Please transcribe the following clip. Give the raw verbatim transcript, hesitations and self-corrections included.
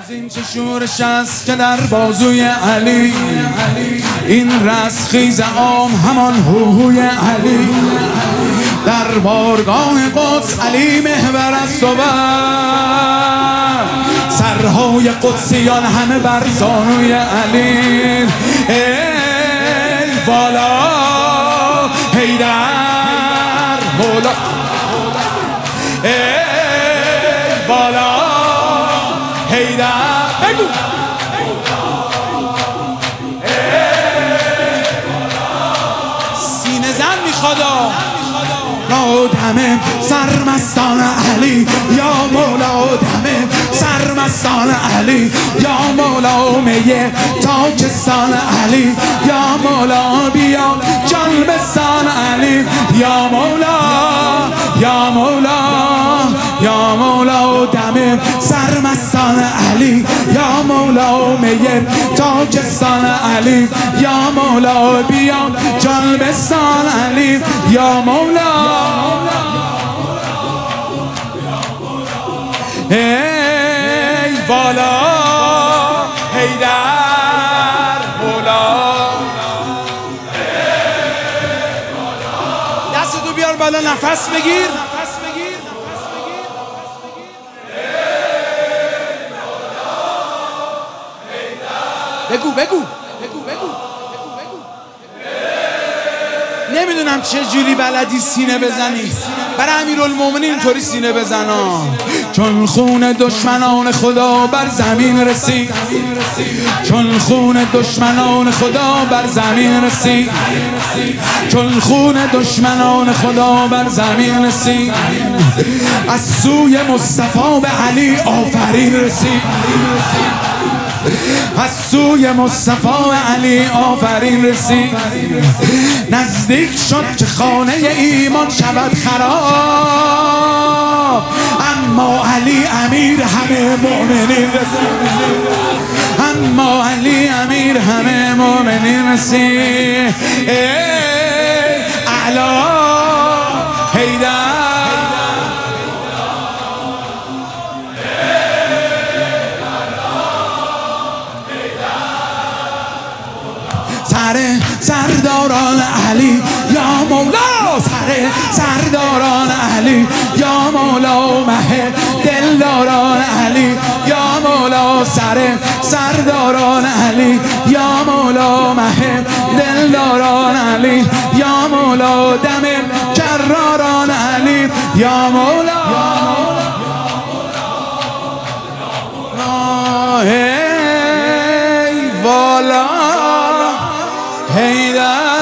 از این چه شورش است که در بازوی علی، این رستخیز عام همان هوهوی علی. در بارگاه قدس علی محور است و بر سرهای قدسیان همه بر زانوی علی. ای والا حیدر مولا، ای والا حیدر بگو سینه زن میخوادا دم سرمستان علی یا مولا، دم سرمستان علی یا مولا، میه تاجستان علی یا مولا، بیا جان بستان علی یا مولا، یا مولا، یا مولا، دم سرمستان علی یا مولا، میه تاجستان علی یا مولا، بیا جان بستان علی یا مولا. ای والا حیدر مولا، دستتو بیار بالا نفس بگیر. بگو بگو بگو بگو نمیدونم چه جوری بلدی سینه بزنی، برای امیرالمومنین اینطوری سینه بزنا. چون خون دشمنان خدا بر زمین رسید، چون خون دشمنان خدا بر زمین رسید، چون خون دشمنان خدا بر زمین رسید، از سوی مصطفی به علی آفرین رسید، از سوی مصطفی علی آفرین رسید. نزدیک شد که خانه ایمان شود خراب، اما علی امیر همه مؤمنین رسید، اما علی امیر همه مؤمنین رسید. ای اعلی حیدر سر سرداران علی یا مولا، سر سرداران علی یا مولا، مه دلداران علی یا مولا، سر سرداران علی یا مولا، مه دلداران علی یا مولا، دم جراران علی یا مولا. ای والا حیدر